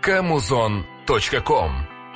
Kamuzon.com.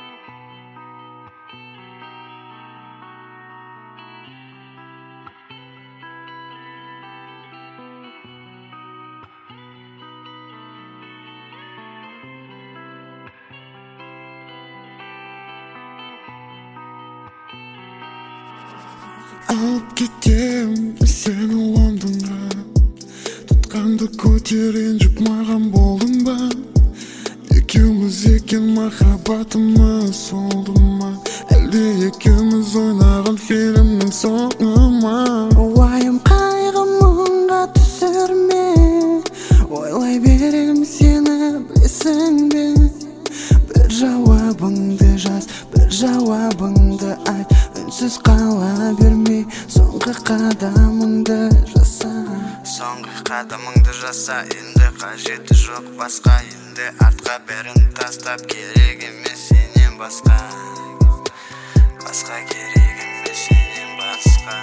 Алып кетем сені Лондонға, тұтқанды көтеренжіп маған болдың ба? Екеуміз екен махаббатымыз солды ма? Әлде екеуміз ойнаған фильмнің соңы ма? Уайым қайғы мұңға түсірме, ойлай берем сені білесің бе? Бір жауабыңды жаз, бір жауабыңды айт, үнсіз қала бермей соңғы қадамыңды жаса. Соңғы қадамыңды жаса, енді қажеті жоқ басқа, енді артқа бәрін тастап, керек емес сенен басқа. Басқа керек емес сенен басқа.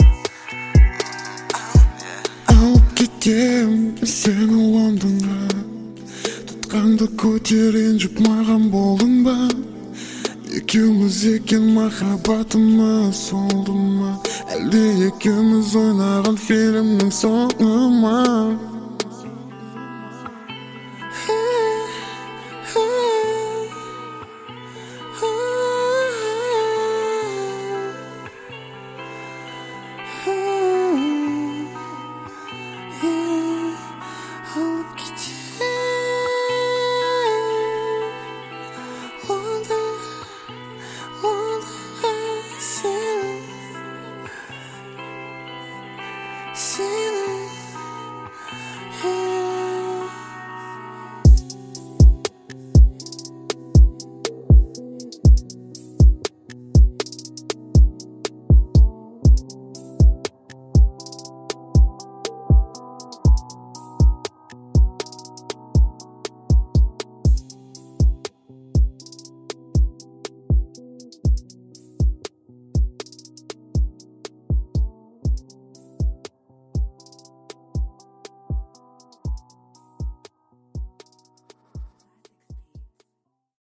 Алып кетем сені Лондонға, тұтқанды көтеренжіп маған болдың ба? Екеуміз екен махаббатымыз солды ма? Әлде екеуміз ойнаған фильмнің соңы ма?